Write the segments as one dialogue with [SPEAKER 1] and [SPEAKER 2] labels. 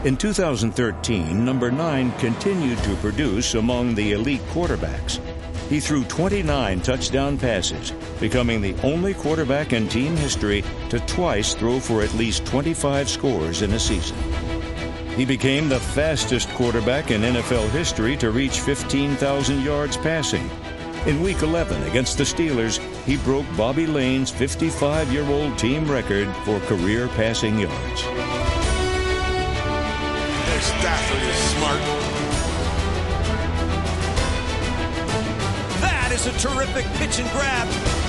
[SPEAKER 1] In 2013, number 9 continued to produce among the elite quarterbacks. He threw 29 touchdown passes, becoming the only quarterback in team history to twice throw for at least 25 scores in a season. He became the fastest quarterback in NFL history to reach 15,000 yards passing. In Week 11 against the Steelers, he broke Bobby Lane's 55-year-old team record for career passing yards.
[SPEAKER 2] Stafford is smart.
[SPEAKER 3] That is a terrific pitch and grab.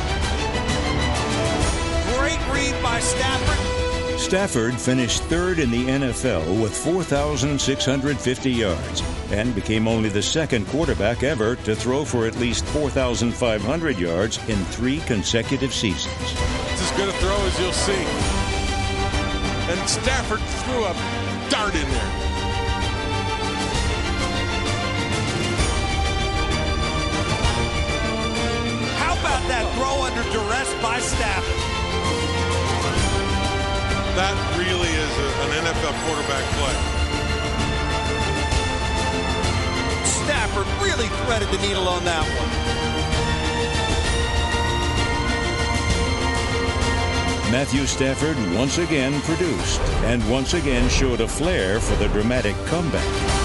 [SPEAKER 3] Great read by Stafford.
[SPEAKER 1] Stafford finished third in the NFL with 4,650 yards and became only the second quarterback ever to throw for at least 4,500 yards in 3 consecutive seasons.
[SPEAKER 2] It's as good a throw as you'll see. And Stafford threw a dart in there.
[SPEAKER 3] That throw under duress by Stafford.
[SPEAKER 2] That really is an NFL quarterback play.
[SPEAKER 3] Stafford really threaded the needle on that one.
[SPEAKER 1] Matthew Stafford once again produced and once again showed a flair for the dramatic comeback.